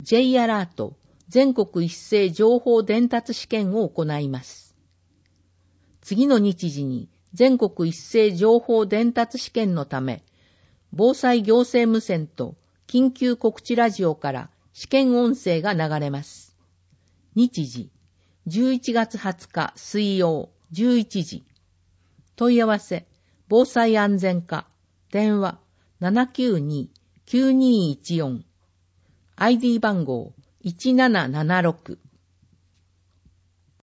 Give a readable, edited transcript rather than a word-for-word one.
J アラート全国一斉情報伝達試験を行います。次の日時に全国一斉情報伝達試験のため、防災行政無線と緊急告知ラジオから試験音声が流れます。日時、11月20日水曜11時。問い合わせ、防災安全課、電話 792-9214。ID 番号1776。